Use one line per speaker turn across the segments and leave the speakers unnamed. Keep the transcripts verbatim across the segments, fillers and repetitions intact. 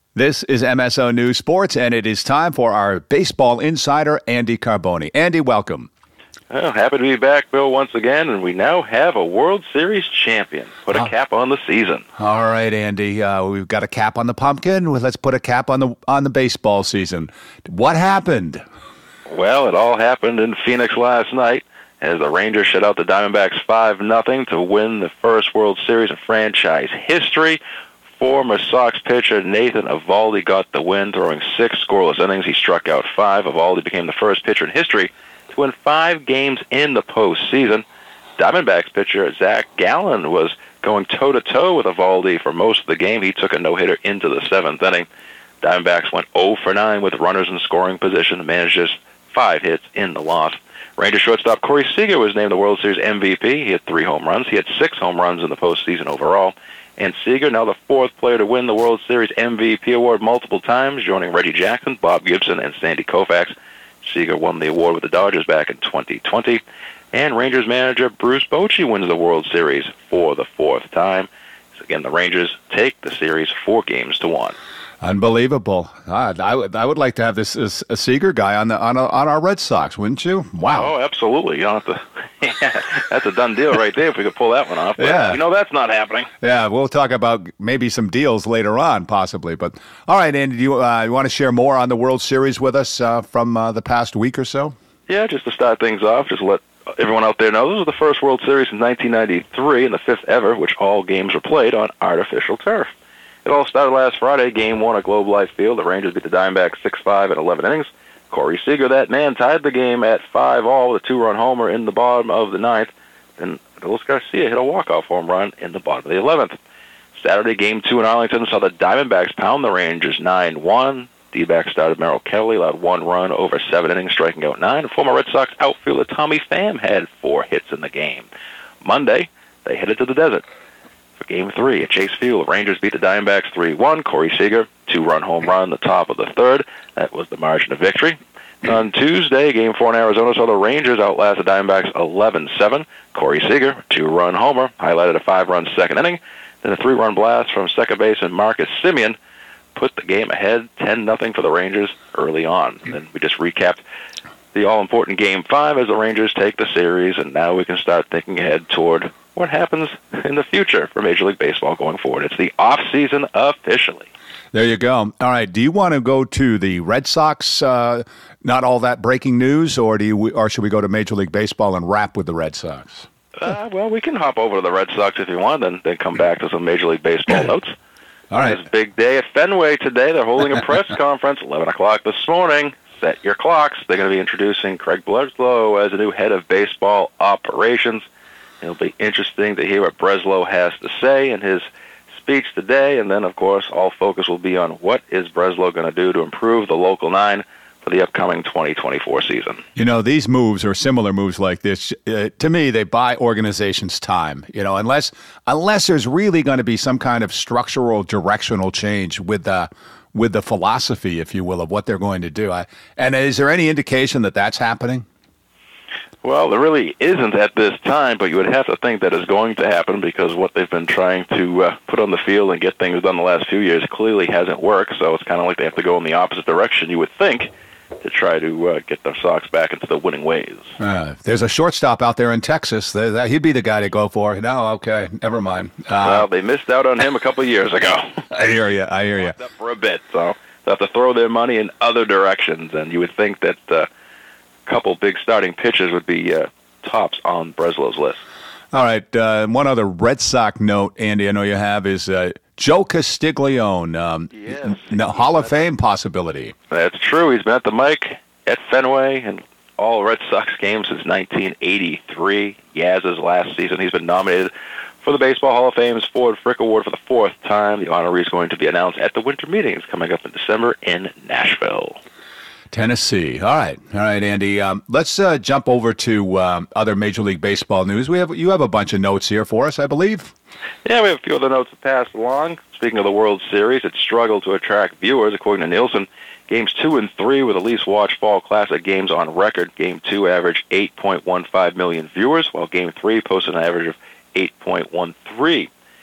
This is M S O News Sports, and it is time for our baseball insider, Andy Carboni. Andy, welcome.
Well, happy to be back, Bill, once again, and we now have a World Series champion. Put a cap on the season.
All right, Andy. Uh, we've got a cap on the pumpkin. Well, let's put a cap on the on the baseball season. What happened?
Well, it all happened in Phoenix last night as the Rangers shut out the Diamondbacks five nothing to win the first World Series in franchise history. Former Sox pitcher Nathan Eovaldi got the win, throwing six scoreless innings. He struck out five. Eovaldi became the first pitcher in history to win five games in the postseason. Diamondbacks pitcher Zach Gallen was going toe-to-toe with Eovaldi for most of the game. He took a no-hitter into the seventh inning. Diamondbacks went oh for nine with runners in scoring position, managed just five hits in the loss. Rangers shortstop Corey Seager was named the World Series M V P. He had three home runs. He had six home runs in the postseason overall. And Seager, now the fourth player to win the World Series M V P award multiple times, joining Reggie Jackson, Bob Gibson, and Sandy Koufax. Seager won the award with the Dodgers back in twenty twenty. And Rangers manager Bruce Bochy wins the World Series for the fourth time. So again, the Rangers take the series four games to one.
Unbelievable. God, I would I would like to have this, this a Seager guy on the on a, on our Red Sox, wouldn't you? Wow.
Oh, absolutely. You don't have to. Yeah, that's a done deal right there if we could pull that one off. But
yeah.
You know that's not happening.
Yeah, we'll talk about maybe some deals later on, possibly. But all right, Andy, do you, uh, you want to share more on the World Series with us uh, from uh, the past week or so?
Yeah, just to start things off, just let everyone out there know this was the first World Series since nineteen ninety-three and the fifth ever, which all games were played on artificial turf. It all started last Friday, Game one at Globe Life Field. The Rangers beat the Diamondbacks six five in eleven innings. Corey Seager, that man, tied the game at five all with a two-run homer in the bottom of the ninth. Then Adolis Garcia hit a walk-off home run in the bottom of the eleventh. Saturday, Game two in Arlington saw the Diamondbacks pound the Rangers nine one. D-backs started Merrill Kelly, allowed one run over seven innings, striking out nine. And former Red Sox outfielder Tommy Pham had four hits in the game. Monday, they headed to the desert for Game three at Chase Field. The Rangers beat the Diamondbacks three one. Corey Seager, two-run home run in the top of the third. That was the margin of victory. On Tuesday, Game four in Arizona saw the Rangers outlast the Diamondbacks eleven seven. Corey Seager, two-run homer, highlighted a five-run second inning. Then a three-run blast from second baseman Marcus Semien put the game ahead ten nothing for the Rangers early on. And we just recapped the all-important Game five as the Rangers take the series, and now we can start thinking ahead toward what happens in the future for Major League Baseball going forward. It's the off-season officially.
There you go. All right. Do you want to go to the Red Sox? Uh, not all that breaking news, or do you, or should we go to Major League Baseball and wrap with the Red Sox?
Uh, well, we can hop over to the Red Sox if you want, then then come back to some Major League Baseball notes.
All right.
It's a big day at Fenway today. They're holding a press conference, eleven o'clock this morning. Set your clocks. They're going to be introducing Craig Breslow as the new head of baseball operations. It'll be interesting to hear what Breslow has to say in his speech today, and then, of course, all focus will be on what is Breslow going to do to improve the Local nine for the upcoming twenty twenty-four season.
You know, these moves or similar moves like this, uh, to me, they buy organizations time. You know, unless unless there's really going to be some kind of structural, directional change with the with the philosophy, if you will, of what they're going to do. I, and is there any indication that that's happening?
Well, there really isn't at this time, but you would have to think that is going to happen because what they've been trying to uh, put on the field and get things done the last few years clearly hasn't worked, so it's kind of like they have to go in the opposite direction, you would think, to try to uh, get the Sox back into the winning ways.
Uh, there's a shortstop out there in Texas. There, that, he'd be the guy to go for. No, okay, never mind. Uh,
well, they missed out on him a couple of years ago.
I hear you, I hear you.
Up for a bit, so they have to throw their money in other directions, and you would think that uh, couple big starting pitchers would be uh, tops on Breslow's list.
All right. Uh, one other Red Sox note, Andy, I know you have, is uh, Joe Castiglione. Um,
yes.
N- Hall of Fame possibility.
That's true. He's been at the mic at Fenway and all Red Sox games since nineteen eighty-three. Yaz's last season. He's been nominated for the Baseball Hall of Fame's Ford Frick Award for the fourth time. The honoree is going to be announced at the winter meetings coming up in December in Nashville.
Tennessee. All right. All right, Andy. Um, let's uh, jump over to um, other Major League Baseball news. We have You have a bunch of notes here for us, I believe.
Yeah, we have a few other notes to pass along. Speaking of the World Series, it struggled to attract viewers, according to Nielsen. Games two and three were the least watched Fall Classic games on record. Game two averaged eight point one five million viewers, while Game three posted an average of eight point one three.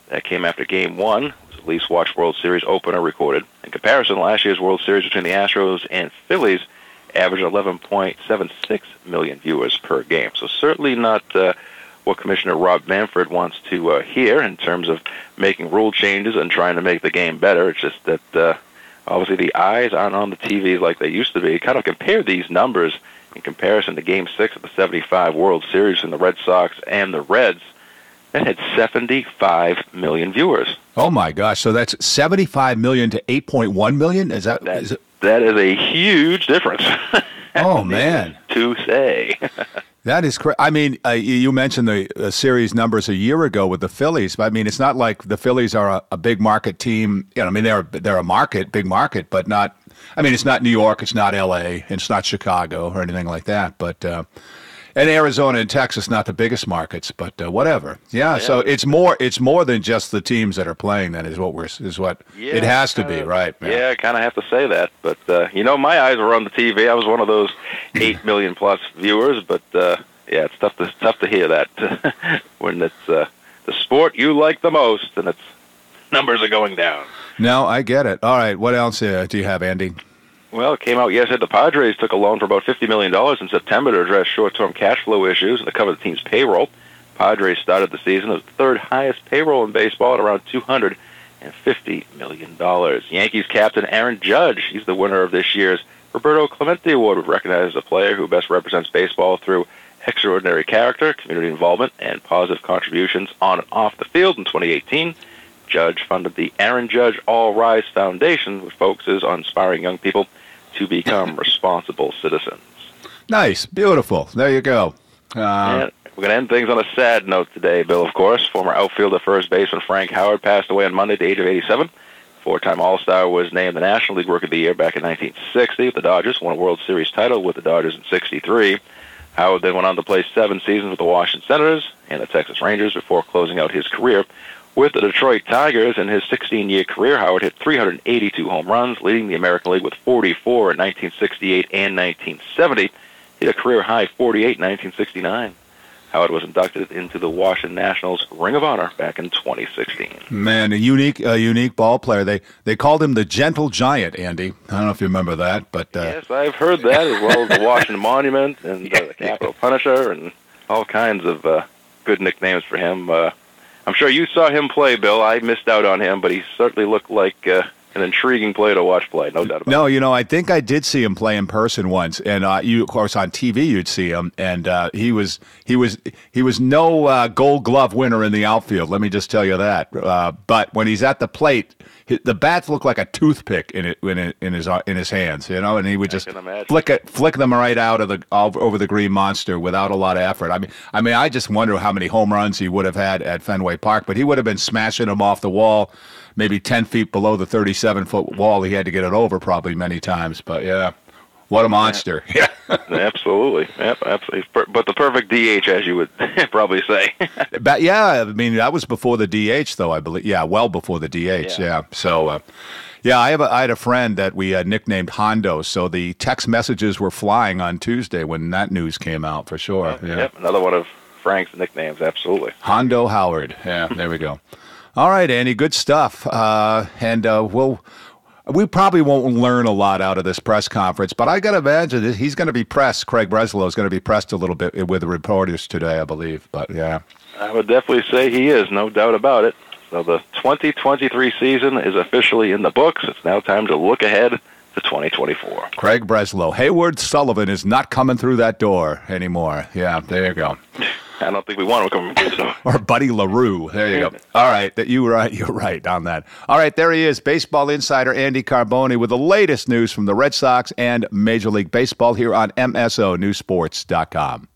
That came after Game one. It was the least watched World Series opener recorded. In comparison, last year's World Series between the Astros and Phillies averaged eleven point seven six million viewers per game. So certainly not uh, what Commissioner Rob Manfred wants to uh, hear in terms of making rule changes and trying to make the game better. It's just that uh, obviously the eyes aren't on the T Vs like they used to be. Kind of compare these numbers in comparison to Game six of the seventy-five World Series in the Red Sox and the Reds. That had seventy-five million viewers.
Oh, my gosh. So that's seventy-five million to eight point one million? Is that...
that
is it?
That is a huge difference.
Oh, man.
To say.
That is crazy. I mean, uh, you mentioned the uh, series numbers a year ago with the Phillies, but I mean, it's not like the Phillies are a, a big market team. You know, I mean, they're they're a market, big market, but not. I mean, it's not New York, it's not L A, it's not Chicago or anything like that. But uh, and Arizona and Texas, not the biggest markets, but uh, whatever. Yeah, yeah, so it's more it's more than just the teams that are playing. That is what we're is what
yeah,
it has to
kinda,
be, right?
Yeah, yeah I kind of have to say that. But uh, you know, my eyes were on the T V. I was one of those eight million plus viewers. But uh, yeah, it's tough to tough to hear that when it's uh, the sport you like the most, and its numbers are going down.
No, I get it. All right, what else uh, do you have, Andy?
Well, it came out yesterday. The Padres took a loan for about fifty million dollars in September to address short-term cash flow issues and to cover the team's payroll. Padres started the season as the third highest payroll in baseball at around two hundred fifty million dollars. Yankees captain Aaron Judge, he's the winner of this year's Roberto Clemente Award, recognized as a player who best represents baseball through extraordinary character, community involvement, and positive contributions on and off the field in twenty eighteen. Judge funded the Aaron Judge All Rise Foundation, which focuses on inspiring young people to become responsible citizens.
Nice. Beautiful. There you go. Uh,
and we're going to end things on a sad note today, Bill, of course. Former outfielder first baseman Frank Howard passed away on Monday at the age of eighty-seven. Four-time All-Star, was named the National League Rookie of the Year back in nineteen sixty with the Dodgers, won a World Series title with the Dodgers in sixty-three. Howard then went on to play seven seasons with the Washington Senators and the Texas Rangers before closing out his career with the Detroit Tigers. In his sixteen-year career, Howard hit three hundred eighty-two home runs, leading the American League with forty-four in nineteen sixty-eight and nineteen seventy. He hit a career-high forty-eight in nineteen sixty-nine. Howard was inducted into the Washington Nationals Ring of Honor back in twenty sixteen.
Man, a unique, a unique ball player. They they called him the Gentle Giant, Andy. I don't know if you remember that, but uh...
yes, I've heard that, as well as the Washington Monument and uh, the Capitol Punisher and all kinds of uh, good nicknames for him. Uh, I'm sure you saw him play, Bill. I missed out on him, but he certainly looked like uh, an intriguing player to watch play, no doubt about
no,
it.
No, you know, I think I did see him play in person once, and uh, you, of course, on T V you'd see him, and uh, he was he was he was no uh, Gold Glove winner in the outfield. Let me just tell you that. Uh, but when he's at the plate, the bats look like a toothpick in it in, it, in his in his hands, you know, and he would just flick it, flick them right out of the over the green monster without a lot of effort. I mean, I mean, I just wonder how many home runs he would have had at Fenway Park, but he would have been smashing them off the wall, maybe ten feet below the thirty-seven foot wall. He had to get it over probably many times, but yeah. What a monster. Yeah.
Absolutely. Yep, absolutely. But the perfect D H, as you would probably say.
But yeah, I mean, that was before the D H, though, I believe. Yeah, well before the D H, yeah. yeah. So, uh, yeah, I have a, I had a friend that we uh, nicknamed Hondo, so the text messages were flying on Tuesday when that news came out, for sure.
Yep,
yeah.
yep, another one of Frank's nicknames, absolutely.
Hondo Howard. Yeah, there we go. All right, Andy, good stuff. Uh, and uh, we'll... We probably won't learn a lot out of this press conference, but I got to imagine that he's going to be pressed. Craig Breslow is going to be pressed a little bit with the reporters today, I believe. But yeah,
I would definitely say he is, no doubt about it. So the twenty twenty-three season is officially in the books. It's now time to look ahead to twenty twenty-four.
Craig Breslow. Hayward Sullivan is not coming through that door anymore. Yeah, there you go.
I don't think we want him coming through the door.
Or Buddy LaRue. There you go. All right, that you were right. You're right on that. All right, there he is, baseball insider Andy Carboni with the latest news from the Red Sox and Major League Baseball here on M S O News Sports dot com.